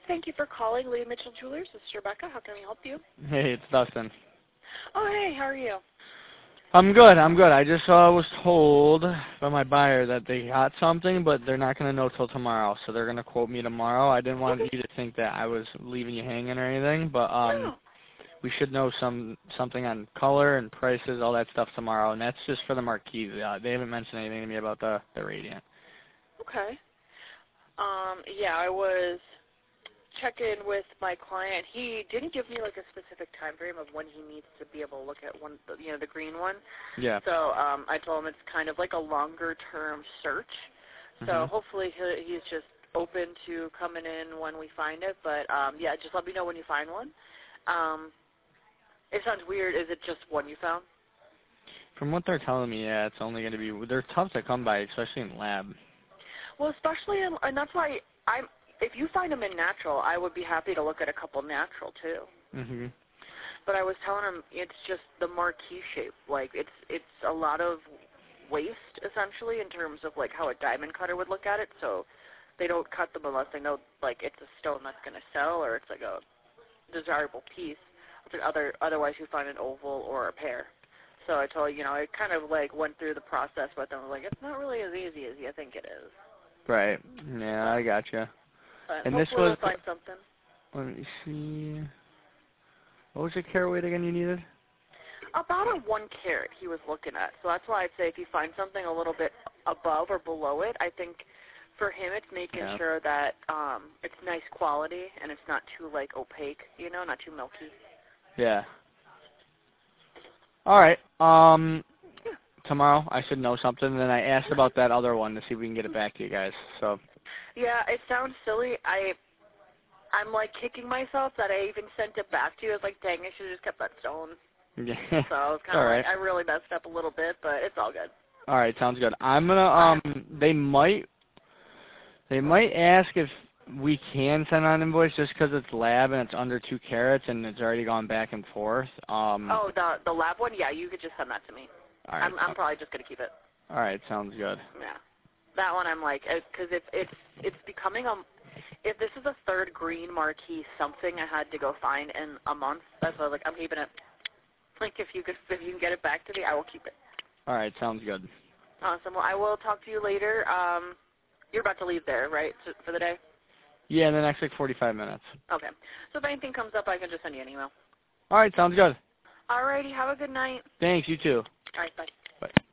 Thank you for calling Lee Mitchell Jewelers. This is Rebecca. How can we help you? Hey, it's Dustin. Oh, hey, how are you? I'm good. I just was told by my buyer that they got something, but they're not going to know till tomorrow, so they're going to quote me tomorrow. I didn't want you to think that I was leaving you hanging or anything, but No. we should know something on color and prices, all that stuff tomorrow, and that's just for the Marquis. They haven't mentioned anything to me about the Radiant. Okay. Yeah, I was checking with my client. He didn't give me like a specific time frame of when he needs to be able to look at one, the green one. Yeah. So I told him it's kind of like a longer term search. So hopefully he's just open to coming in when we find it. But yeah, just let me know when you find one. It sounds weird. Is it just one you found? From what they're telling me, yeah, it's only going to be, they're tough to come by, especially in lab. Well, especially and that's why if you find them in natural, I would be happy to look at a couple natural too. But I was telling him it's just the Marquis shape. Like it's a lot of waste essentially in terms of like how a diamond cutter would look at it. So they don't cut them unless they know like it's a stone that's going to sell or it's like a desirable piece. Otherwise you find an oval or a pear. So I told I kind of like went through the process with them. Like it's not really as easy as you think it is. Right. Yeah, I gotcha. But And hopefully this was, we'll find something. let me see. What was the carat weight again you needed? About a 1 carat he was looking at. So that's why I'd say if you find something a little bit above or below it, I think for him it's making sure that it's nice quality and it's not too like opaque, not too milky. Yeah. All right. Tomorrow I should know something. And then I asked about that other one to see if we can get it back to you guys. So. Yeah, it sounds silly. I'm like kicking myself that I even sent it back to you. I was like, dang, I should have just kept that stone. Yeah. So I was kind of like, I really messed up a little bit, but it's all good. All right, sounds good. I'm gonna they might ask if we can send out an invoice just because it's lab and it's under 2 carats and it's already gone back and forth. Oh, the lab one? Yeah, you could just send that to me. All right. I'm probably just gonna keep it. All right, sounds good. Yeah, that one I'm like, because it's becoming if this is a third green Marquis something I had to go find in a month, that's why I was like, I'm keeping it. Like if you can get it back to me, I will keep it. All right, sounds good. Awesome. Well, I will talk to you later. You're about to leave there, right, for the day? Yeah, in the next like 45 minutes. Okay. So if anything comes up, I can just send you an email. All right, sounds good. All righty. Have a good night. Thanks, you too. All right, bye. Bye.